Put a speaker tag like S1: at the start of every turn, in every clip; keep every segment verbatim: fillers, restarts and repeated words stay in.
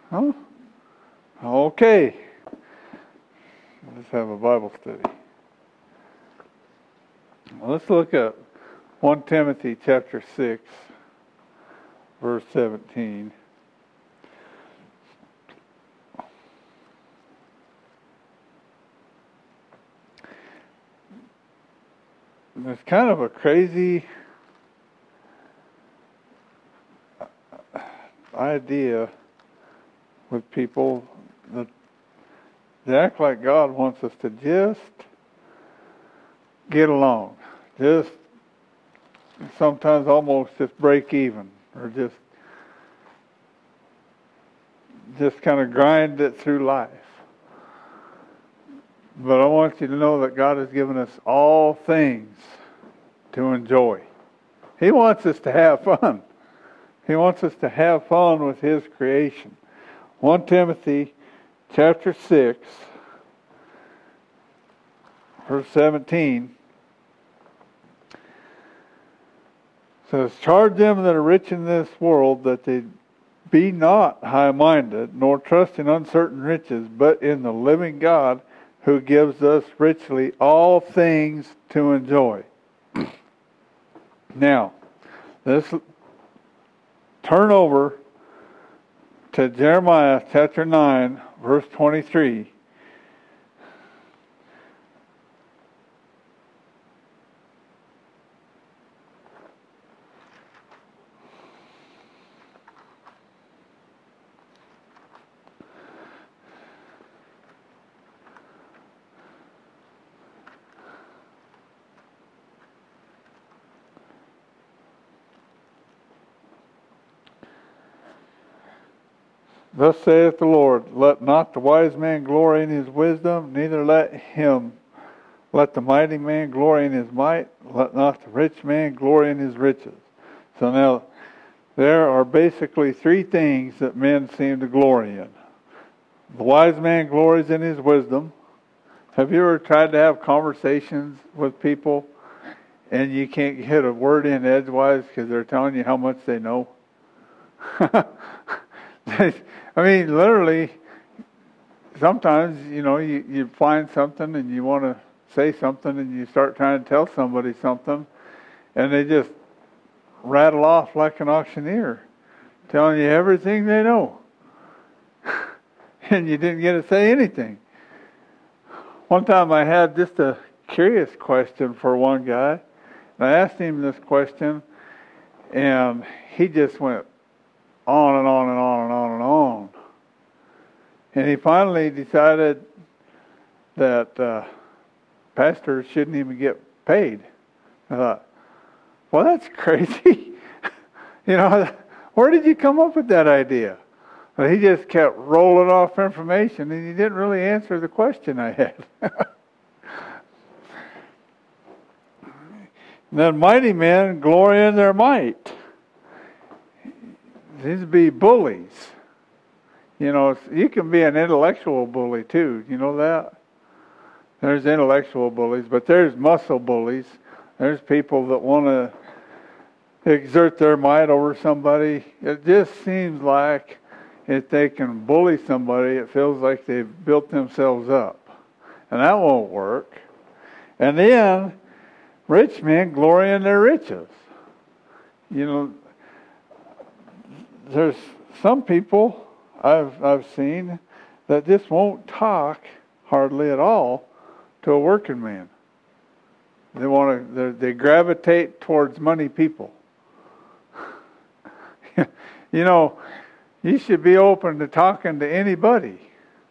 S1: Huh? Okay. Let's have a Bible study. Well, let's look at First Timothy chapter six, verse seventeen. There's kind of a crazy idea with people that they act like God wants us to just get along, just sometimes almost just break even, or just just kind of grind it through life. But I want you to know that God has given us all things to enjoy. He wants us to have fun. He wants us to have fun with His creation. First Timothy chapter six, verse seventeen says, "Charge them that are rich in this world that they be not high-minded, nor trust in uncertain riches, but in the living God, who gives us richly all things to enjoy." Now, let's turn over to Jeremiah chapter nine, verse twenty-three. Thus saith the Lord, let not the wise man glory in his wisdom, neither let him, let the mighty man glory in his might, let not the rich man glory in his riches. So now, there are basically three things that men seem to glory in. The wise man glories in his wisdom. Have you ever tried to have conversations with people and you can't get a word in edgewise because they're telling you how much they know? I mean, literally, sometimes, you know, you, you find something and you want to say something and you start trying to tell somebody something and they just rattle off like an auctioneer, telling you everything they know. And you didn't get to say anything. One time I had just a curious question for one guy. And I asked him this question and he just went on and on and on and on and on. And he finally decided that uh, pastors shouldn't even get paid. I thought, well, that's crazy. You know, where did you come up with that idea? But he just kept rolling off information and he didn't really answer the question I had. Then mighty men glory in their might. These be bullies. You know, you can be an intellectual bully too. You know that? There's intellectual bullies, but there's muscle bullies. There's people that want to exert their might over somebody. It just seems like if they can bully somebody, it feels like they've built themselves up. And that won't work. And then, rich men glory in their riches. You know, there's some people I've I've seen that just won't talk hardly at all to a working man. They want to they gravitate towards money people. You know, you should be open to talking to anybody.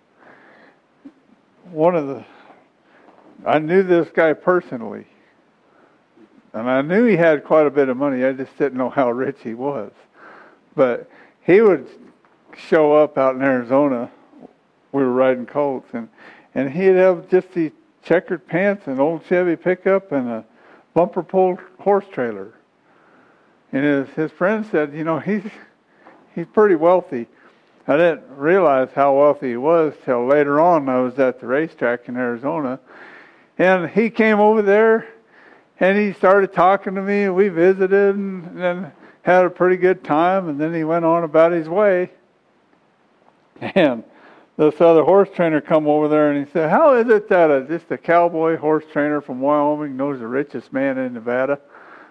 S1: One of the I knew this guy personally, and I knew he had quite a bit of money. I just didn't know how rich he was. But he would show up out in Arizona. We were riding colts, and, and he'd have just these checkered pants, an old Chevy pickup, and a bumper pulled horse trailer. And his his friend said, you know, he's he's pretty wealthy. I didn't realize how wealthy he was till later on. I was at the racetrack in Arizona, and he came over there, and he started talking to me, and we visited, and then had a pretty good time, and then he went on about his way. And this other horse trainer come over there and he said, how is it that a, just a cowboy horse trainer from Wyoming knows the richest man in Nevada?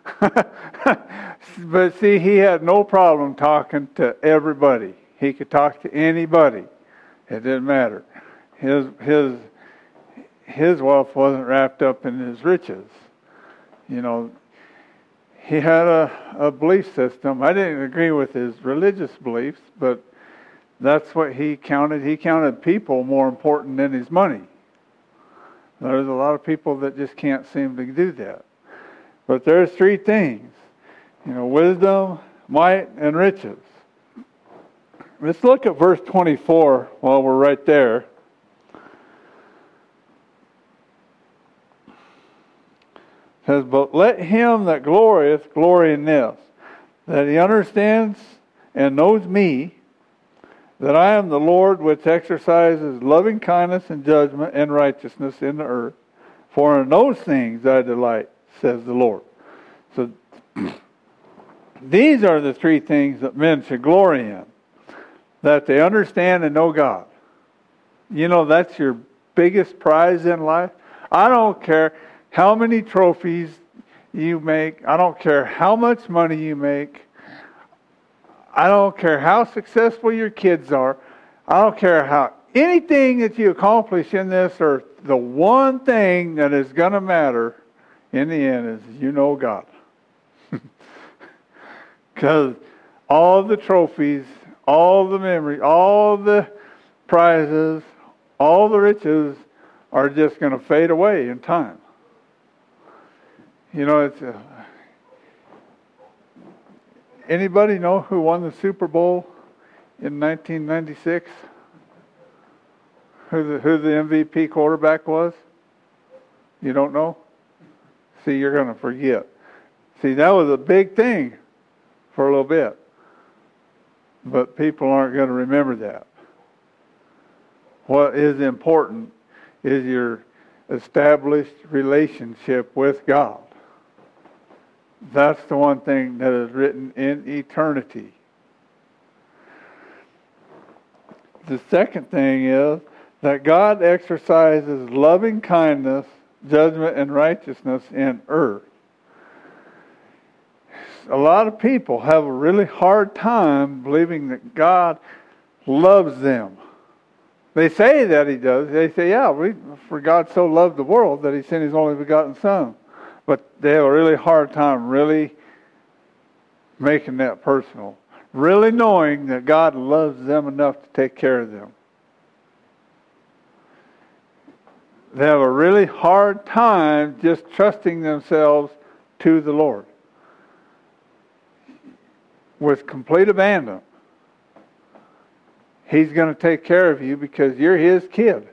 S1: But see, he had no problem talking to everybody. He could talk to anybody. It didn't matter. His his his wealth wasn't wrapped up in his riches. You know, he had a, a belief system. I didn't agree with his religious beliefs, but that's what he counted. He counted people more important than his money. There's a lot of people that just can't seem to do that. But there's three things, you know, wisdom, might, and riches. Let's look at verse twenty-four while we're right there. It says, but let him that glorieth glory in this, that he understands and knows me, that I am the Lord which exercises loving kindness and judgment and righteousness in the earth. For in those things I delight, says the Lord. So these are the three things that men should glory in. That they understand and know God. You know, that's your biggest prize in life. I don't care how many trophies you make. I don't care how much money you make. I don't care how successful your kids are. I don't care how anything that you accomplish in this earth, the one thing that is going to matter in the end is you know God. Because all the trophies, all the memories, all the prizes, all the riches are just going to fade away in time. You know, it's a, anybody know who won the Super Bowl in nineteen ninety-six? Who the, who the M V P quarterback was? You don't know? See, you're going to forget. See, that was a big thing for a little bit. But people aren't going to remember that. What is important is your established relationship with God. That's the one thing that is written in eternity. The second thing is that God exercises loving kindness, judgment, and righteousness in earth. A lot of people have a really hard time believing that God loves them. They say that He does. They say, yeah, we, for God so loved the world that He sent His only begotten Son. But they have a really hard time really making that personal. Really knowing that God loves them enough to take care of them. They have a really hard time just trusting themselves to the Lord with complete abandon. He's going to take care of you because you're His kid.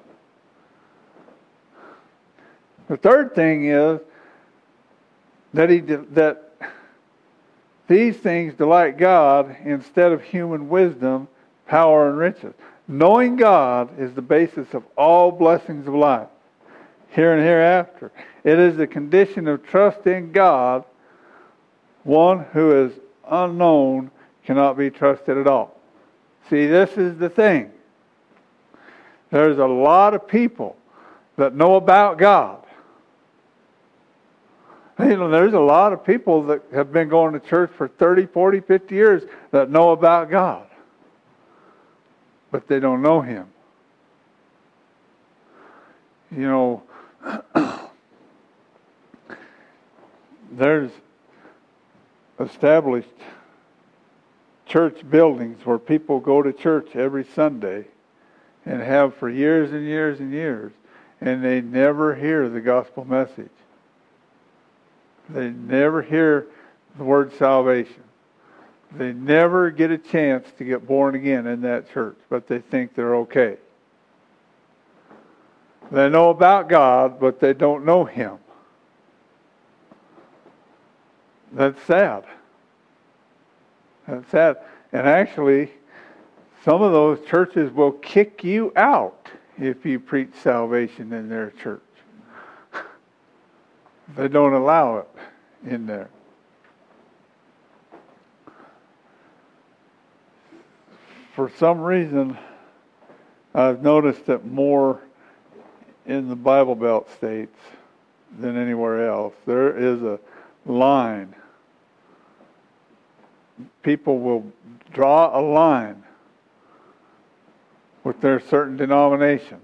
S1: The third thing is that he that these things delight God instead of human wisdom, power, and riches. Knowing God is the basis of all blessings of life, here and hereafter. It is the condition of trust in God. One who is unknown cannot be trusted at all. See, this is the thing. There's a lot of people that know about God. You know, there's a lot of people that have been going to church for thirty, forty, fifty years that know about God. But they don't know Him. You know, there's established church buildings where people go to church every Sunday and have for years and years and years, and they never hear the gospel message. They never hear the word salvation. They never get a chance to get born again in that church, but they think they're okay. They know about God, but they don't know Him. That's sad. That's sad. And actually, some of those churches will kick you out if you preach salvation in their church. They don't allow it in there. For some reason, I've noticed it more in the Bible Belt states than anywhere else. There is a line. People will draw a line with their certain denominations.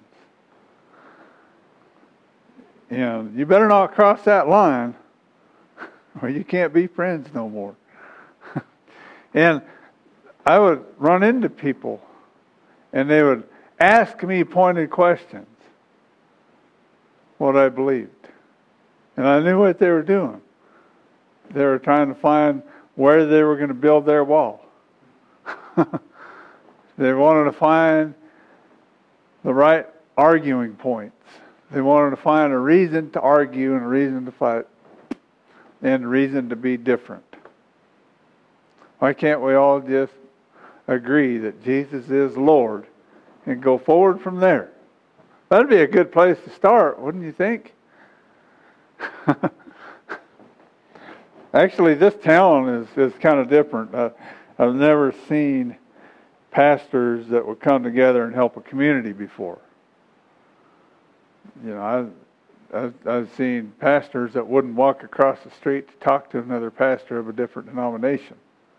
S1: And you better not cross that line or you can't be friends no more. And I would run into people and they would ask me pointed questions what I believed. And I knew what they were doing. They were trying to find where they were going to build their wall. They wanted to find the right arguing points. They wanted to find a reason to argue and a reason to fight and a reason to be different. Why can't we all just agree that Jesus is Lord and go forward from there? That'd be a good place to start, wouldn't you think? Actually, this town is, is kind of different. Uh, I've never seen pastors that would come together and help a community before. You know, I, I've, I've seen pastors that wouldn't walk across the street to talk to another pastor of a different denomination.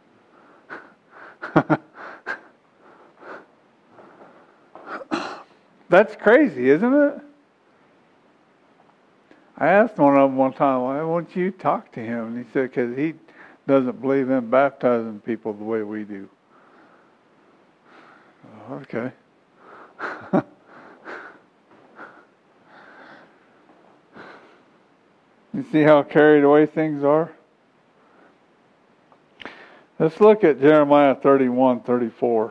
S1: That's crazy, isn't it? I asked one of them one time, why won't you talk to him? And he said, because he doesn't believe in baptizing people the way we do. Oh, okay. You see how carried away things are? Let's look at Jeremiah thirty-one, thirty-four.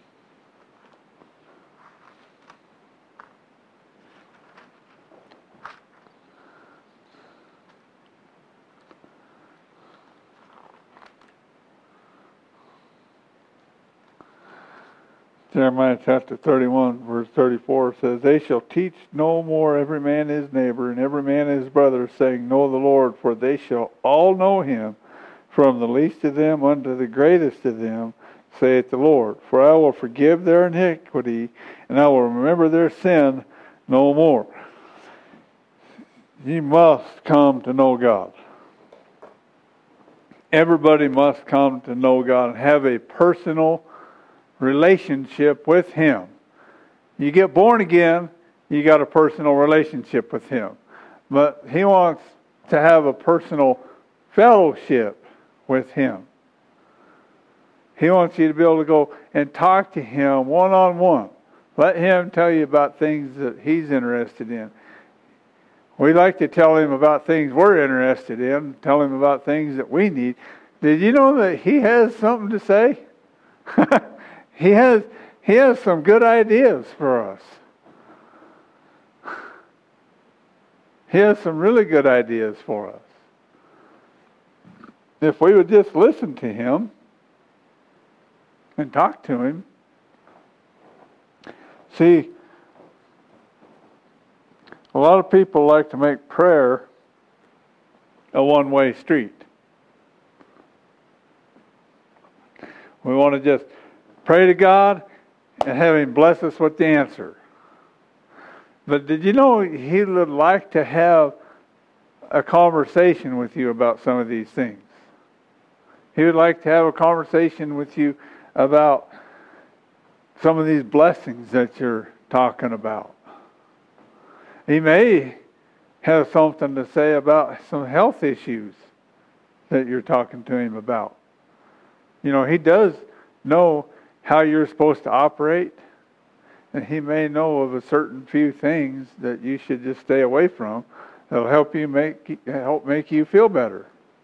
S1: Jeremiah chapter thirty-one, verse thirty-four says, they shall teach no more every man his neighbor and every man his brother, saying, know the Lord, for they shall all know him, from the least of them unto the greatest of them, saith the Lord. For I will forgive their iniquity, and I will remember their sin no more. Ye must come to know God. Everybody must come to know God and have a personal relationship with Him. You get born again, you got a personal relationship with Him. But He wants to have a personal fellowship with Him. He wants you to be able to go and talk to Him one-on-one. Let Him tell you about things that He's interested in. We like to tell Him about things we're interested in, tell Him about things that we need. Did you know that He has something to say? He has, he has some good ideas for us. He has some really good ideas for us. If we would just listen to Him and talk to Him. See, a lot of people like to make prayer a one-way street. We want to just pray to God and have Him bless us with the answer. But did you know He would like to have a conversation with you about some of these things? He would like to have a conversation with you about some of these blessings that you're talking about. He may have something to say about some health issues that you're talking to Him about. You know, He does know how you're supposed to operate, and He may know of a certain few things that you should just stay away from that'll help you make help make you feel better.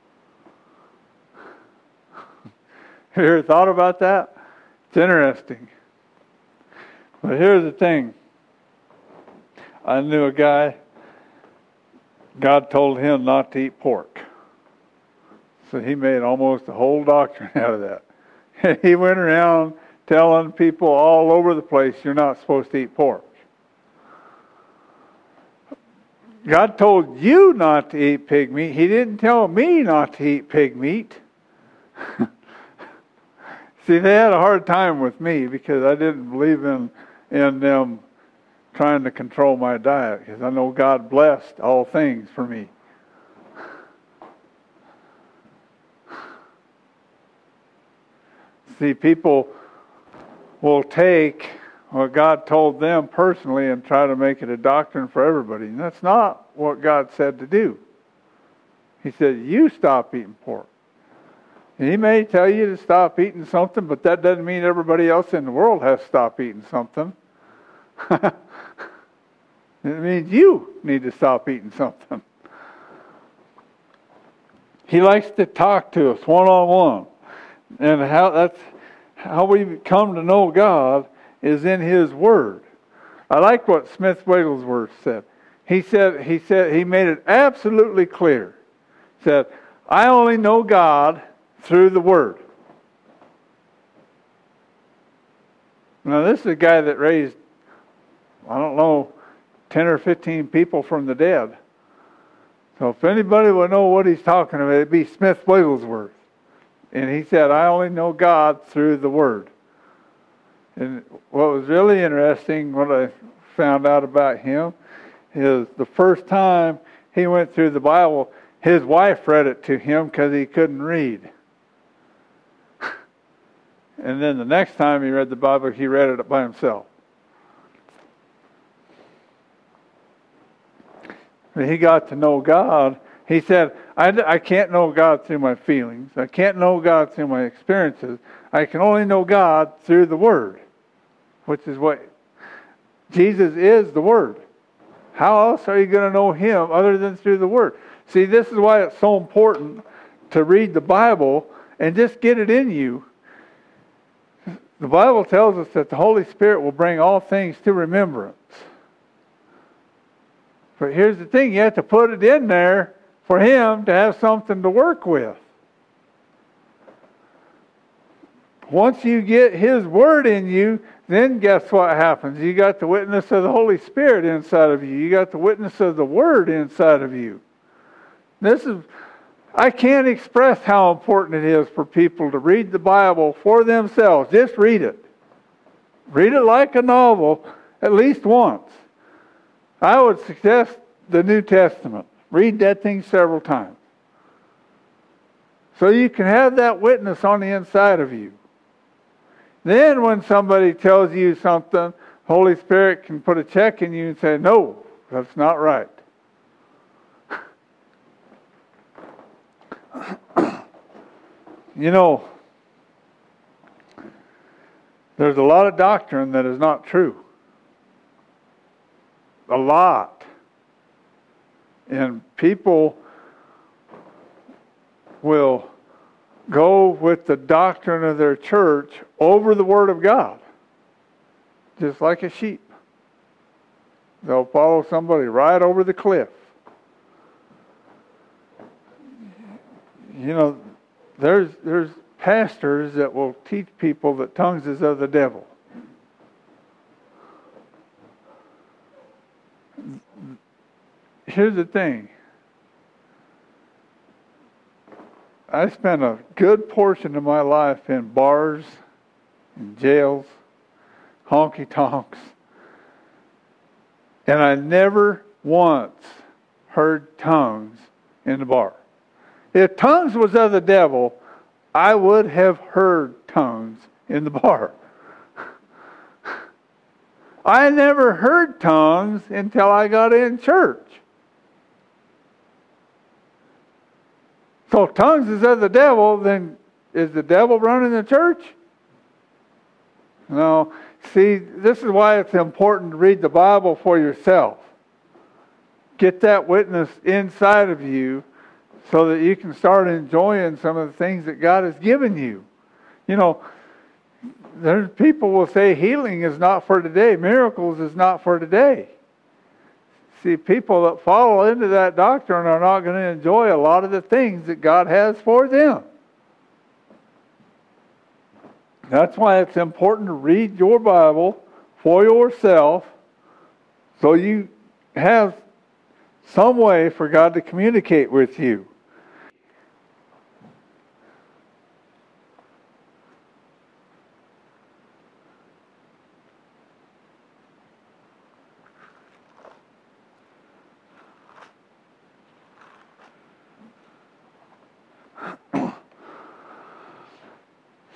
S1: Have you ever thought about that? It's interesting. But here's the thing. I knew a guy, God told him not to eat pork. So he made almost a whole doctrine out of that. He went around telling people all over the place, you're not supposed to eat pork. God told you not to eat pig meat. He didn't tell me not to eat pig meat. See, they had a hard time with me because I didn't believe in in them trying to control my diet, because I know God blessed all things for me. See, people will take what God told them personally and try to make it a doctrine for everybody. And that's not what God said to do. He said, you stop eating pork. And He may tell you to stop eating something, but that doesn't mean everybody else in the world has to stop eating something. It means you need to stop eating something. He likes to talk to us one-on-one. And how that's how we come to know God is in His Word. I like what Smith Wigglesworth said. He said he said he made it absolutely clear. He said, I only know God through the Word. Now this is a guy that raised, I don't know, ten or fifteen people from the dead. So if anybody would know what he's talking about, it'd be Smith Wigglesworth. And he said, I only know God through the Word. And what was really interesting, what I found out about him, is the first time he went through the Bible, his wife read it to him because he couldn't read. And then the next time he read the Bible, he read it by himself. When he got to know God, he said, I, I can't know God through my feelings. I can't know God through my experiences. I can only know God through the Word, which is what Jesus is, the Word. How else are you going to know Him other than through the Word? See, this is why it's so important to read the Bible and just get it in you. The Bible tells us that the Holy Spirit will bring all things to remembrance. But here's the thing, you have to put it in there for Him to have something to work with. Once you get His Word in you, then guess what happens? You got the witness of the Holy Spirit inside of you. You got the witness of the Word inside of you. This is, I can't express how important it is for people to read the Bible for themselves. Just read it. Read it like a novel at least once. I would suggest the New Testament. Read that thing several times. So you can have that witness on the inside of you. Then when somebody tells you something, Holy Spirit can put a check in you and say, no, that's not right. You know, there's a lot of doctrine that is not true. A lot. And people will go with the doctrine of their church over the Word of God. Just like a sheep. They'll follow somebody right over the cliff. You know, there's there's pastors that will teach people that tongues is of the devil. Here's the thing. I spent a good portion of my life in bars, in jails, honky-tonks, and I never once heard tongues in the bar. If tongues was of the devil, I would have heard tongues in the bar. I never heard tongues until I got in church. So if tongues is of the devil, then is the devil running the church? No. See, this is why it's important to read the Bible for yourself. Get that witness inside of you so that you can start enjoying some of the things that God has given you. You know, there's people will say healing is not for today. Miracles is not for today. See, people that follow into that doctrine are not going to enjoy a lot of the things that God has for them. That's why it's important to read your Bible for yourself so you have some way for God to communicate with you.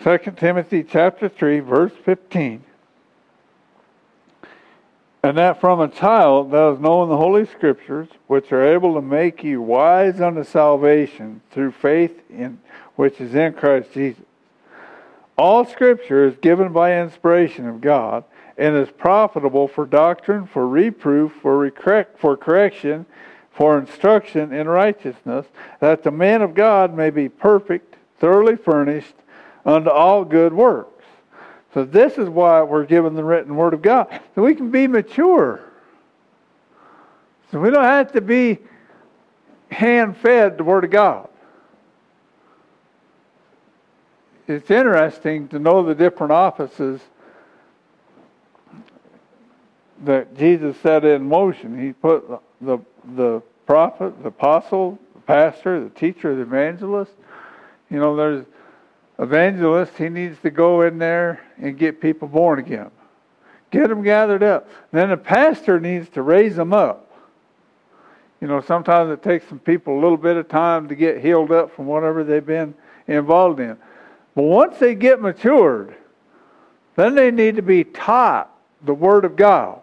S1: Second Timothy chapter three, verse fifteen. And that from a child thou hast known the Holy Scriptures, which are able to make you wise unto salvation through faith in which is in Christ Jesus. All Scripture is given by inspiration of God, and is profitable for doctrine, for reproof, for, recor- for correction, for instruction in righteousness, that the man of God may be perfect, thoroughly furnished unto all good works. So this is why we're given the written Word of God, so we can be mature. So we don't have to be hand-fed the Word of God. It's interesting to know the different offices that Jesus set in motion. He put the, the, the prophet, the apostle, the pastor, the teacher, the evangelist. You know, there's evangelist, he needs to go in there and get people born again. Get them gathered up. Then the pastor needs to raise them up. You know, sometimes it takes some people a little bit of time to get healed up from whatever they've been involved in. But once they get matured, then they need to be taught the Word of God.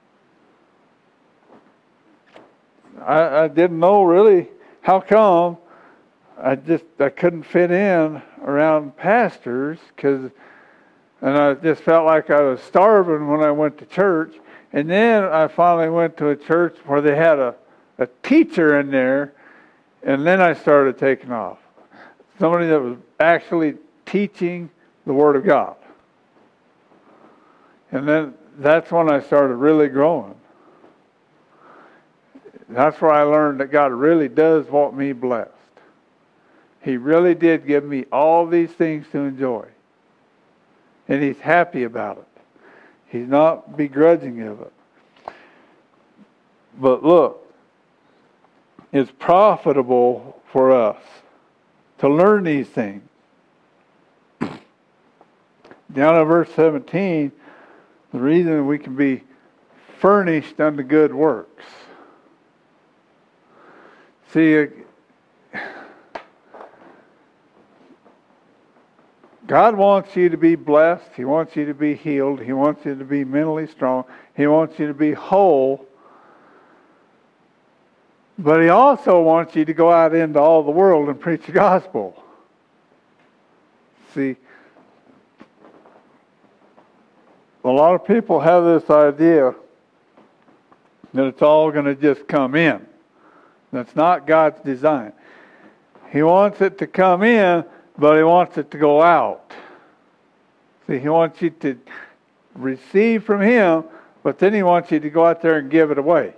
S1: I, I didn't know really how come I just I couldn't fit in around pastors, because and I just felt like I was starving when I went to church. And then I finally went to a church where they had a, a teacher in there, and then I started taking off. Somebody that was actually teaching the Word of God. And then that's when I started really growing. That's where I learned that God really does want me blessed. He really did give me all these things to enjoy. And He's happy about it. He's not begrudging of it. But look, it's profitable for us to learn these things. Down in verse seventeen, the reason we can be furnished unto good works. See, God wants you to be blessed. He wants you to be healed. He wants you to be mentally strong. He wants you to be whole. But He also wants you to go out into all the world and preach the gospel. See, a lot of people have this idea that it's all going to just come in. That's not God's design. He wants it to come in, but He wants it to go out. See, He wants you to receive from Him, but then He wants you to go out there and give it away.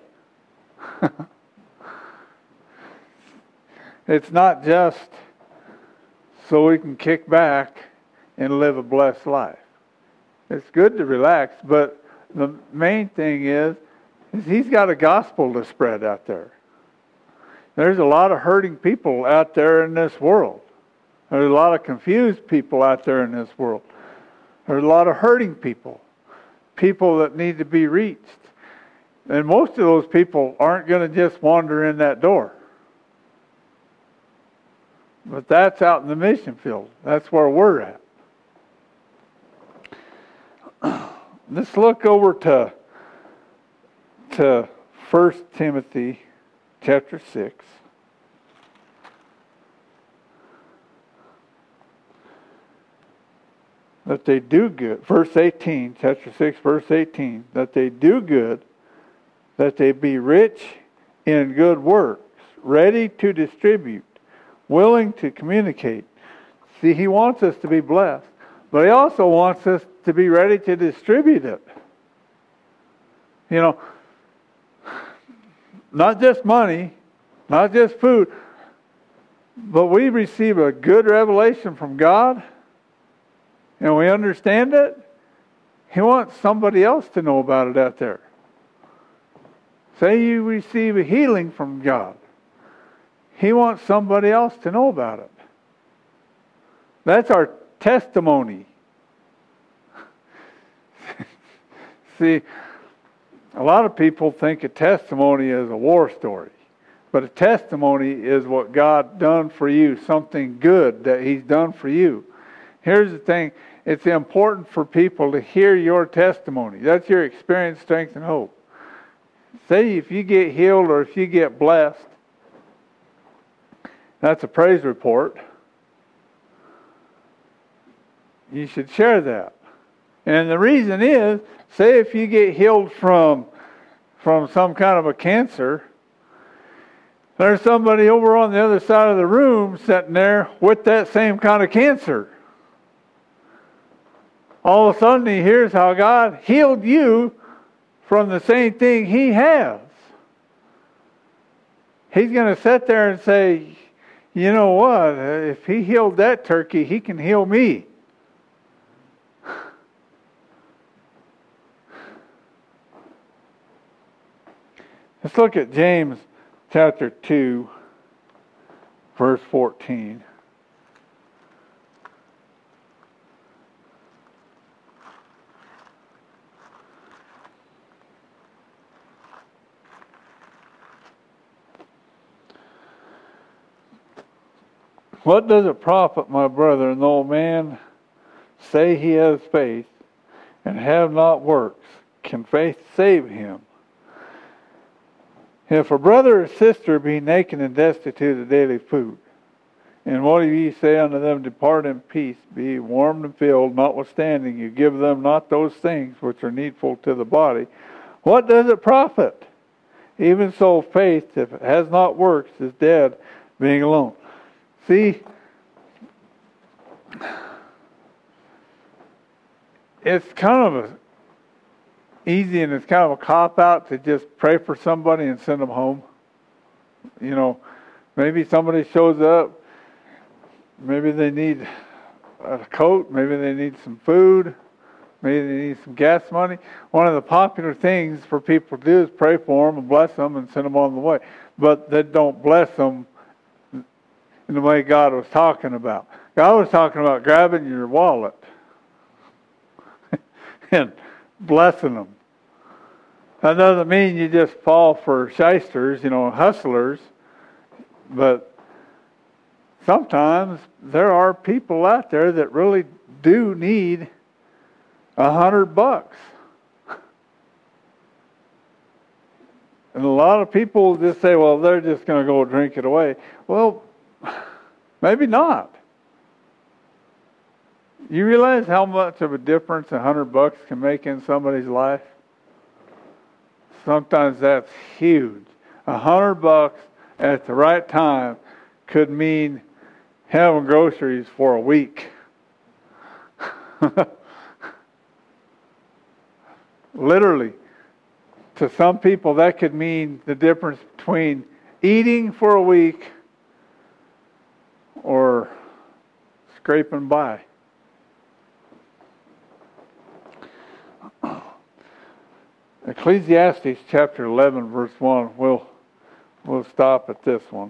S1: It's not just so we can kick back and live a blessed life. It's good to relax, but the main thing is, is He's got a gospel to spread out there. There's a lot of hurting people out there in this world. There's a lot of confused people out there in this world. There's a lot of hurting people. People that need to be reached. And most of those people aren't going to just wander in that door. But that's out in the mission field. That's where we're at. Let's look over to, to First Timothy chapter six. That they do good. Verse eighteen, chapter six, verse eighteen. That they do good, that they be rich in good works, ready to distribute, willing to communicate. See, He wants us to be blessed, but He also wants us to be ready to distribute it. You know, not just money, not just food, but we receive a good revelation from God, and we understand it. He wants somebody else to know about it out there. Say you receive a healing from God. He wants somebody else to know about it. That's our testimony. See, a lot of people think a testimony is a war story. But a testimony is what God done for you, something good that He's done for you. Here's the thing. It's important for people to hear your testimony. That's your experience, strength, and hope. Say if you get healed or if you get blessed, that's a praise report. You should share that. And the reason is, say if you get healed from, from some kind of a cancer, there's somebody over on the other side of the room sitting there with that same kind of cancer. All of a sudden he hears how God healed you from the same thing he has. He's going to sit there and say, you know what, if he healed that turkey, he can heal me. Let's look at James chapter two, verse fourteen. What does it profit, my brethren, though a man say he has faith and have not works? Can faith save him? If a brother or sister be naked and destitute of daily food, and what do ye say unto them, depart in peace, be warmed and filled, notwithstanding you give them not those things which are needful to the body, what does it profit? Even so faith, if it has not works, is dead, being alone. See, it's kind of a easy and it's kind of a cop-out to just pray for somebody and send them home. You know, maybe somebody shows up, maybe they need a coat, maybe they need some food, maybe they need some gas money. One of the popular things for people to do is pray for them and bless them and send them on the way. But they don't bless them in the way God was talking about. God was talking about grabbing your wallet and blessing them. That doesn't mean you just fall for shysters, you know, hustlers. But sometimes there are people out there that really do need a hundred bucks. And a lot of people just say, well, they're just going to go drink it away. Well, maybe not. You realize how much of a difference a hundred bucks can make in somebody's life? Sometimes that's huge. A hundred bucks at the right time could mean having groceries for a week. Literally. To some people, that could mean the difference between eating for a week or scraping by. Ecclesiastes chapter eleven, verse one. We'll, we'll stop at this one.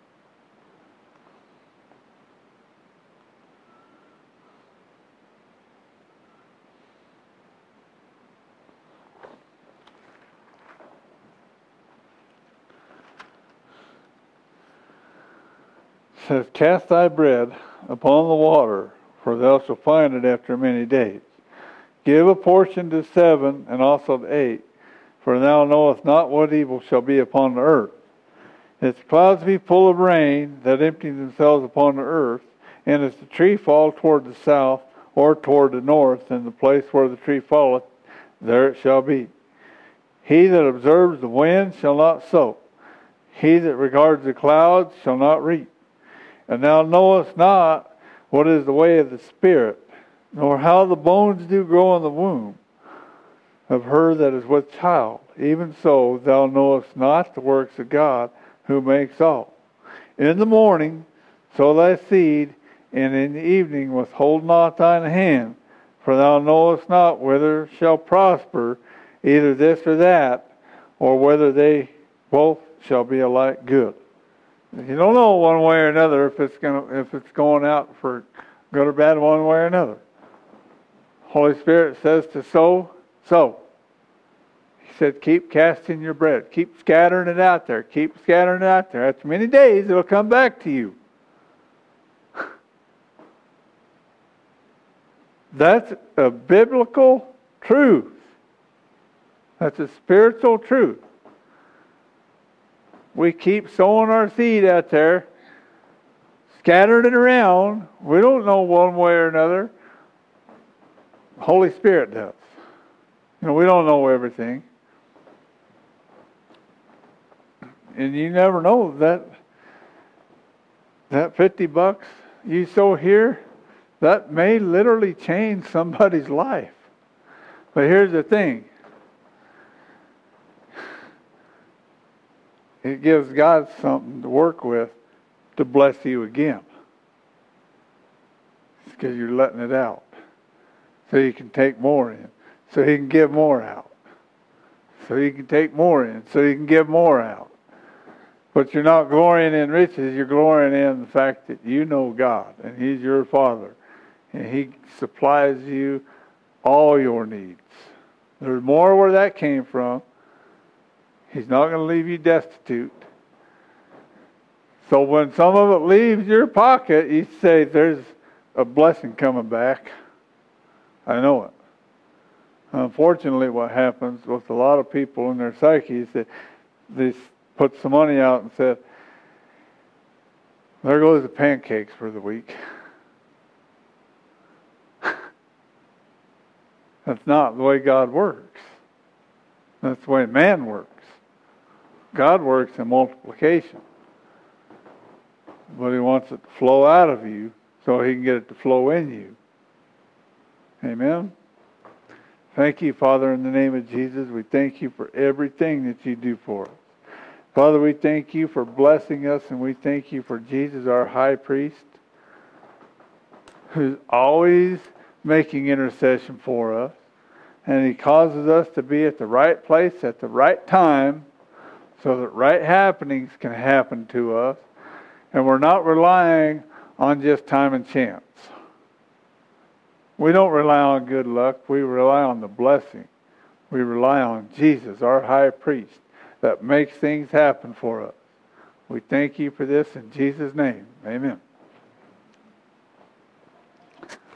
S1: It says, cast thy bread upon the water, for thou shalt find it after many days. Give a portion to seven, and also to eight, for thou knowest not what evil shall be upon the earth. Its clouds be full of rain, that empty themselves upon the earth, and if the tree fall toward the south, or toward the north, in the place where the tree falleth, there it shall be. He that observes the wind shall not sow. He that regards the clouds shall not reap. And thou knowest not what is the way of the Spirit, nor how the bones do grow in the womb of her that is with child. Even so thou knowest not the works of God, who makes all. In the morning sow thy seed, and in the evening withhold not thine hand, for thou knowest not whether shall prosper either this or that, or whether they both shall be alike good. You don't know one way or another if it's gonna if it's going out for good or bad one way or another. Holy Spirit says to sow, sow. He said, keep casting your bread. Keep scattering it out there. Keep scattering it out there. After many days, it'll come back to you. That's a biblical truth. That's a spiritual truth. We keep sowing our seed out there, scattered it around. We don't know one way or another. The Holy Spirit does. You know, we don't know everything. And you never know that that fifty bucks you sow here, that may literally change somebody's life. But here's the thing. It gives God something to work with to bless you again. It's because you're letting it out. So you can take more in. So He can give more out. So you can take more in. So you can give more out. But you're not glorying in riches. You're glorying in the fact that you know God. And He's your Father. And He supplies you all your needs. There's more where that came from. He's not going to leave you destitute. So when some of it leaves your pocket, you say, there's a blessing coming back. I know it. Unfortunately, what happens with a lot of people in their psyche is that they put some money out and said, there goes the pancakes for the week. That's not the way God works. That's the way man works. God works in multiplication. But He wants it to flow out of you so He can get it to flow in you. Amen? Thank you, Father, in the name of Jesus. We thank you for everything that you do for us. Father, we thank you for blessing us, and we thank you for Jesus, our high priest, who's always making intercession for us. And He causes us to be at the right place at the right time so that right happenings can happen to us. And we're not relying on just time and chance. We don't rely on good luck. We rely on the blessing. We rely on Jesus, our high priest, that makes things happen for us. We thank you for this in Jesus' name. Amen.